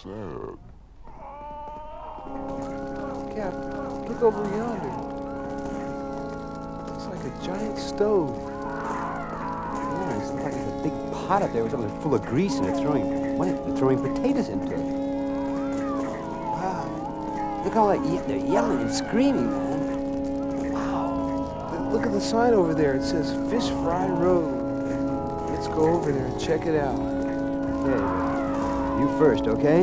sad. Cap, look over yonder. Looks like a giant stove. Yeah, it looks like there's a big pot up there with something full of grease, and they're throwing potatoes into it. Wow. Look how they're yelling and screaming, man. Look at the sign over there. It says Fish Fry Road. Let's go over there and check it out. Okay, you first, okay?